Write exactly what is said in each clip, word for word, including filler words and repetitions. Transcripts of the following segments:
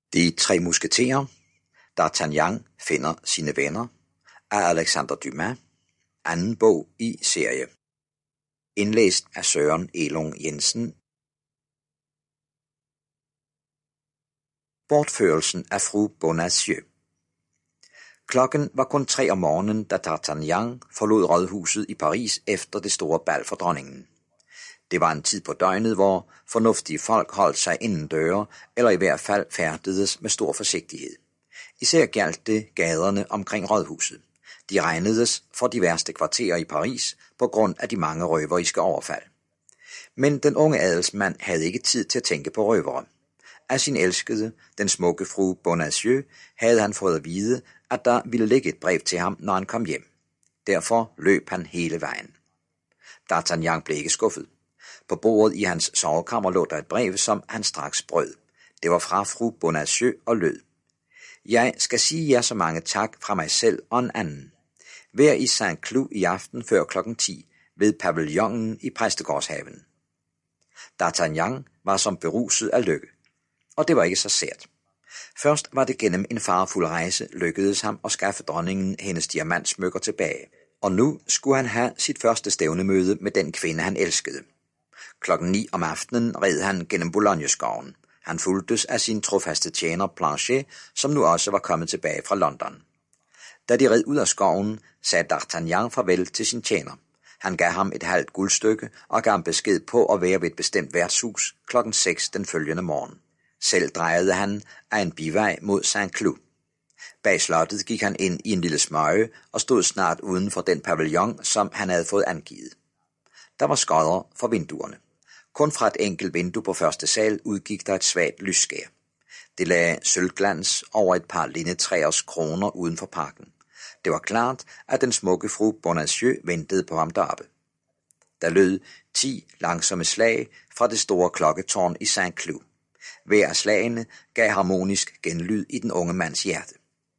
De tre musketerer, D'Artagnan finder sine venner, af Alexander Dumas, anden bog i serie. Indlæst af Søren Elung Jensen. Bortførelsen af fru Bonacieux. Klokken var kun tre om morgenen, da D'Artagnan forlod rådhuset i Paris efter det store bal for dronningen. Det var en tid på døgnet, hvor fornuftige folk holdt sig indendøre, eller i hvert fald færdedes med stor forsigtighed. Især gjaldt det gaderne omkring rådhuset. De regnedes for de værste kvarterer i Paris på grund af de mange røveriske overfald. Men den unge adelsmand havde ikke tid til at tænke på røvere. Af sin elskede, den smukke fru Bonacieux, havde han fået at vide, at der ville ligge et brev til ham, når han kom hjem. Derfor løb han hele vejen. D'Artagnan blev ikke skuffet. På bordet i hans sovekammer lå der et brev, som han straks brød. Det var fra fru Bonacieux og lød: Jeg skal sige jer så mange tak fra mig selv og en anden. Vær i Saint-Cloud i aften før klokken ti ved pavillonen i Præstegårdshaven. D'Artagnan var som beruset af lykke. Og det var ikke så sært. Først var det gennem en farefuld rejse lykkedes ham at skaffe dronningen hendes diamantsmykker tilbage, og nu skulle han have sit første stævnemøde med den kvinde, han elskede. Klokken ni om aftenen red han gennem Boulogneskoven. Han fulgtes af sin trofaste tjener Planchet, som nu også var kommet tilbage fra London. Da de red ud af skoven, sagde D'Artagnan farvel til sin tjener. Han gav ham et halvt guldstykke og gav ham besked på at være ved et bestemt værtshus klokken seks den følgende morgen. Selv drejede han af en bivej mod Saint-Cloud. Bag slottet gik han ind i en lille smøge og stod snart uden for den pavillon, som han havde fået angivet. Der var skodder for vinduerne. Kun fra et enkelt vindue på første sal udgik der et svagt lysskær. Det lagde sølvglans over et par lindetræers kroner uden for parken. Det var klart, at den smukke fru Bonacieux ventede på ham deroppe. Der lød ti langsomme slag fra det store klokketårn i Saint-Cloud. Hver af slagene gav harmonisk genlyd i den unge mands hjerte.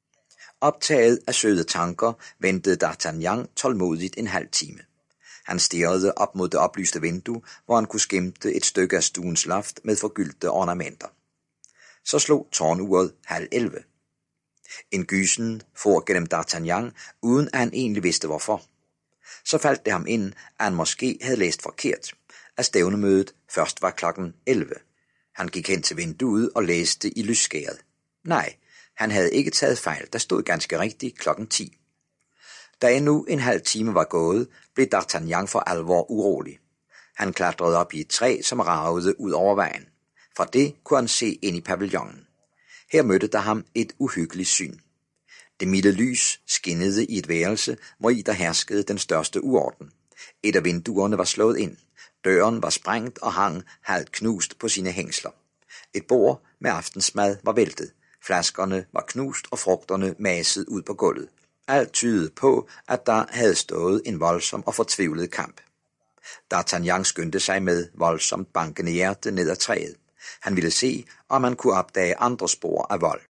Optaget af søde tanker ventede D'Artagnan tålmodigt en halv time. Han stirrede op mod det oplyste vindue, hvor han kunne skimte et stykke af stuens loft med forgyldte ornamenter. Så slog tårnuret halv elleve. En gysen for gennem D'Artagnan, uden at han egentlig vidste hvorfor. Så faldt det ham ind, at han måske havde læst forkert, at stævnemødet først var klokken elleve. Han gik hen til vinduet og læste i lysskæret. Nej, han havde ikke taget fejl, der stod ganske rigtigt klokken ti. Da endnu en halv time var gået, blev D'Artagnan for alvor urolig. Han klatrede op i et træ, som ragede ud over vejen. Fra det kunne han se ind i pavillonen. Her mødte der ham et uhyggeligt syn. Det milde lys skinnede i et værelse, hvor i der herskede den største uorden. Et af vinduerne var slået ind. Døren var sprængt og hang halvt knust på sine hængsler. Et bord med aftensmad var væltet. Flaskerne var knust og frugterne maset ud på gulvet. Alt tydede på, at der havde stået en voldsom og fortvivlet kamp. D'Artagnan skyndte sig med voldsomt bankende hjerte ned ad træet. Han ville se, om man kunne opdage andre spor af vold.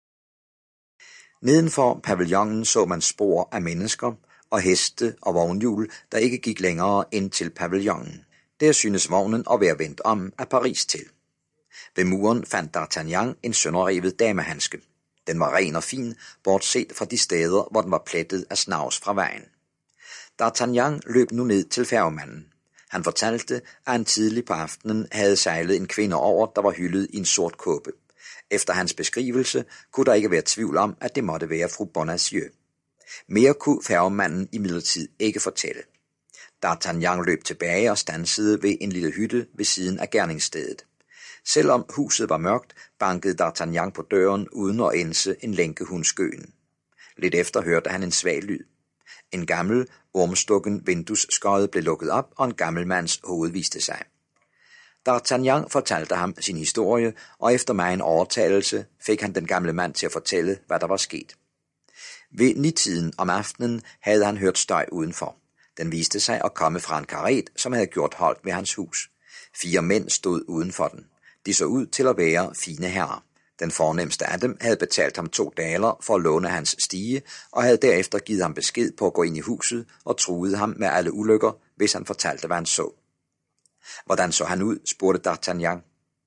Nedenfor pavillonen så man spor af mennesker og heste og vognhjul, der ikke gik længere ind til pavillonen. Der synes vognen at være vendt om af Paris til. Ved muren fandt D'Artagnan en sønderrevet damehandske. Den var ren og fin, bortset fra de steder, hvor den var plettet af snavs fra vejen. D'Artagnan løb nu ned til færgemanden. Han fortalte, at han tidlig på aftenen havde sejlet en kvinde over, der var hyldet i en sort kåbe. Efter hans beskrivelse kunne der ikke være tvivl om, at det måtte være fru Bonacieux. Mere kunne færgemanden imidlertid ikke fortælle. D'Artagnan løb tilbage og stansede ved en lille hytte ved siden af gerningsstedet. Selvom huset var mørkt, bankede D'Artagnan på døren uden at ænse en lænkehund skøen. Lidt efter hørte han en svag lyd. En gammel, ormstukken vinduesskøjde blev lukket op, og en gammel mands hoved viste sig. D'Artagnan fortalte ham sin historie, og efter megen overtalelse fik han den gamle mand til at fortælle, hvad der var sket. Ved nitiden om aftenen havde han hørt støj udenfor. Den viste sig at komme fra en karet, som havde gjort holdt ved hans hus. Fire mænd stod uden for den. De så ud til at være fine herrer. Den fornemste af dem havde betalt ham to daler for at låne hans stige, og havde derefter givet ham besked på at gå ind i huset og truede ham med alle ulykker, hvis han fortalte, hvad han så. Hvordan så han ud, spurgte D'Artagnan.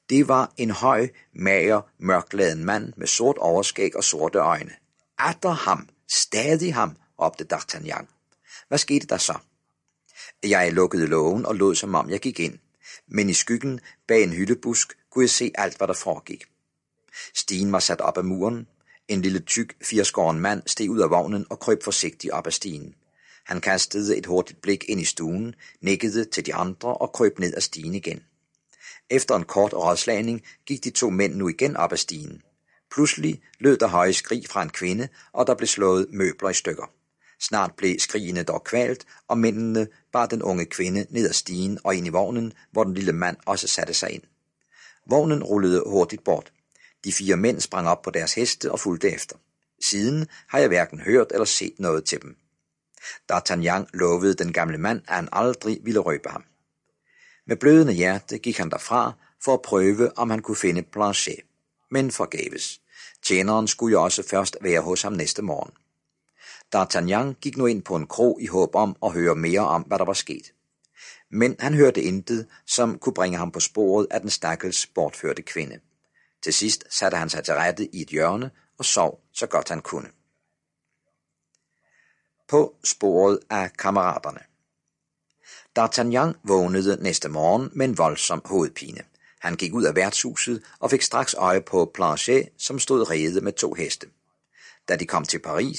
Det var en høj, mager, mørkladen mand med sort overskæg og sorte øjne. Atter ham, stadig ham, råbte D'Artagnan. Hvad skete der så? Jeg lukkede lågen og lod som om jeg gik ind, men i skyggen bag en hyldebusk kunne jeg se alt, hvad der foregik. Stigen var sat op ad muren. En lille tyk, firskåren mand steg ud af vognen og krøb forsigtigt op ad stigen. Han kastede et hurtigt blik ind i stuen, nikkede til de andre og krøb ned ad stigen igen. Efter en kort rådslagning gik de to mænd nu igen op ad stigen. Pludselig lød der høje skrig fra en kvinde, og der blev slået møbler i stykker. Snart blev skrigene dog kvalt, og mændene bar den unge kvinde ned ad stigen og ind i vognen, hvor den lille mand også satte sig ind. Vognen rullede hurtigt bort. De fire mænd sprang op på deres heste og fulgte efter. Siden har jeg hverken hørt eller set noget til dem. D'Artagnan lovede den gamle mand, at han aldrig ville røbe ham. Med blødende hjerte gik han derfra for at prøve, om han kunne finde Planchet, men forgæves. Tjeneren skulle jo også først være hos ham næste morgen. D'Artagnan gik nu ind på en kro i håb om at høre mere om, hvad der var sket. Men han hørte intet, som kunne bringe ham på sporet af den stakkels bortførte kvinde. Til sidst satte han sig til rette i et hjørne og sov så godt han kunne. På sporet af kammeraterne. D'Artagnan vågnede næste morgen med en voldsom hovedpine. Han gik ud af værtshuset og fik straks øje på Planchet, som stod rede med to heste. Da de kom til Paris,